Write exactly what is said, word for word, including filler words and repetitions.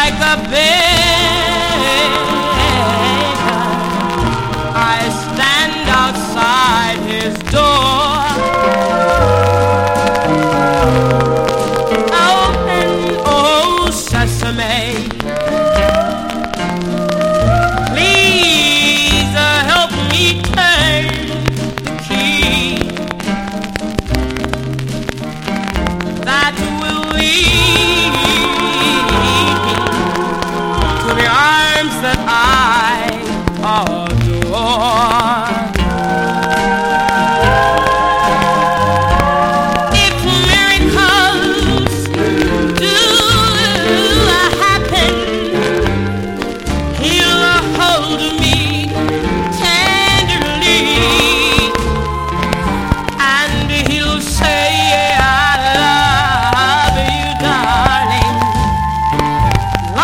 like a beggar, I stand outside his door. Open, oh sesame,